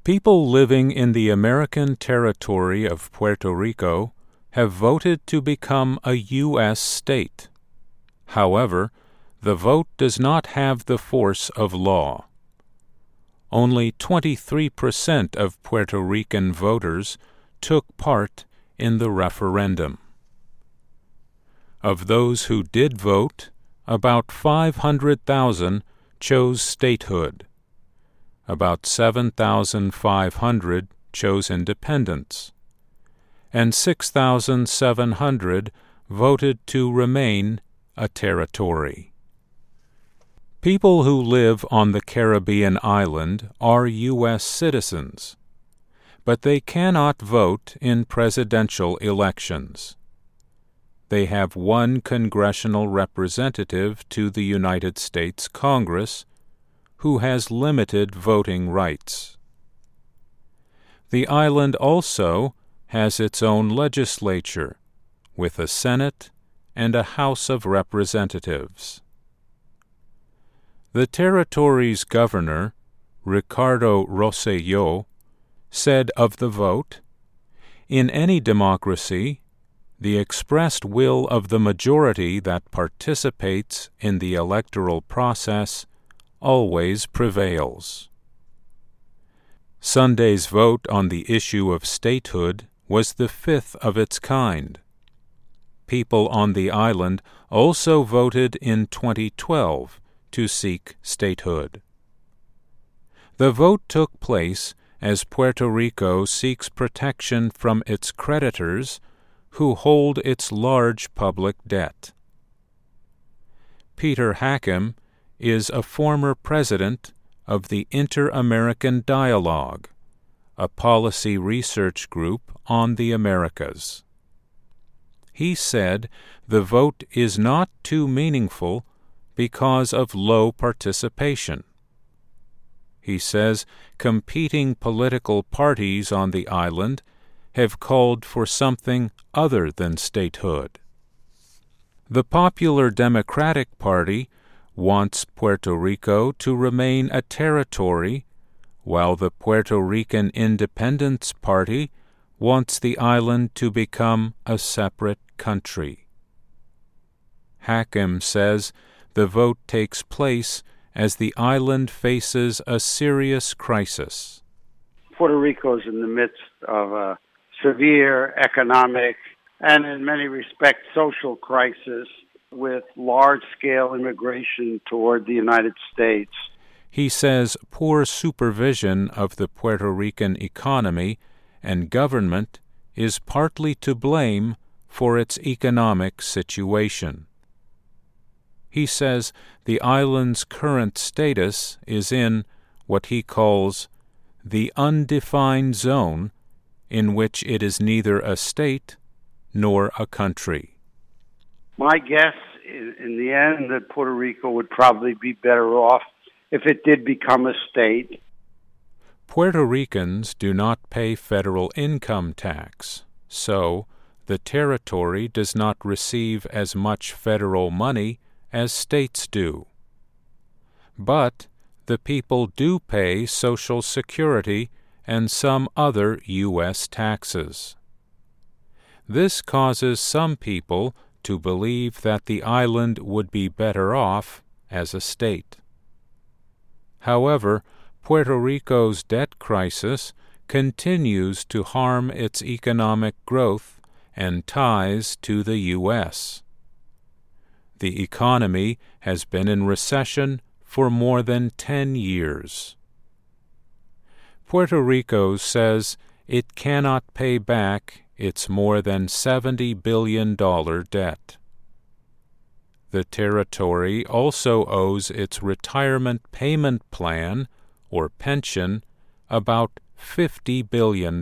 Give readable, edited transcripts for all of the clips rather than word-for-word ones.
People living in the American territory of Puerto Rico have voted to become a U.S. state. However, the vote does not have the force of law. Only 23% of Puerto Rican voters took part in the referendum. Of those who did vote, about 500,000 chose statehood. About 7,500 chose independence, and 6,700 voted to remain a territory. People who live on the Caribbean island are U.S. citizens, but they cannot vote in presidential elections. They have one congressional representative to the United States Congress, who has limited voting rights. The island also has its own legislature, with a Senate and a House of Representatives. The territory's governor, Ricardo Rosselló, said of the vote, "In any democracy, the expressed will of the majority that participates in the electoral process always prevails." Sunday's vote on the issue of statehood was the fifth of its kind. People on the island also voted in 2012 to seek statehood. The vote took place as Puerto Rico seeks protection from its creditors who hold its large public debt. Peter Hakim is a former president of the Inter-American Dialogue, a policy research group on the Americas. He said the vote is not too meaningful because of low participation. He says competing political parties on the island have called for something other than statehood. The Popular Democratic Party wants Puerto Rico to remain a territory, while the Puerto Rican Independence Party wants the island to become a separate country. Hakim says the vote takes place as the island faces a serious crisis. Puerto Rico is in the midst of a severe economic and, in many respects, social crisis with large-scale immigration toward the United States. He says poor supervision of the Puerto Rican economy and government is partly to blame for its economic situation. He says the island's current status is in what he calls the undefined zone, in which it is neither a state nor a country. My guess in the end that Puerto Rico would probably be better off if it did become a state. Puerto Ricans do not pay federal income tax, so the territory does not receive as much federal money as states do. But the people do pay Social Security and some other U.S. taxes. This causes some people to believe that the island would be better off as a state. However, Puerto Rico's debt crisis continues to harm its economic growth and ties to the U.S. The economy has been in recession for more than 10 years. Puerto Rico says it cannot pay back its more than $70 billion debt. The territory also owes its retirement payment plan, or pension, about $50 billion.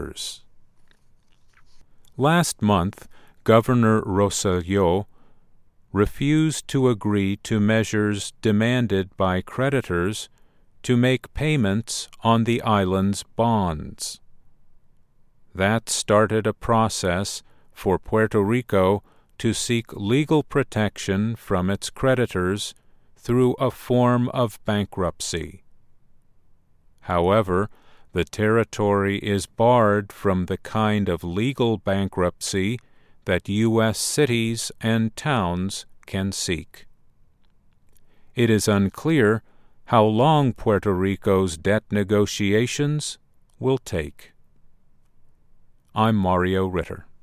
Last month, Governor Rosselló refused to agree to measures demanded by creditors to make payments on the island's bonds. That started a process for Puerto Rico to seek legal protection from its creditors through a form of bankruptcy. However, the territory is barred from the kind of legal bankruptcy that U.S. cities and towns can seek. It is unclear how long Puerto Rico's debt negotiations will take. I'm Mario Ritter.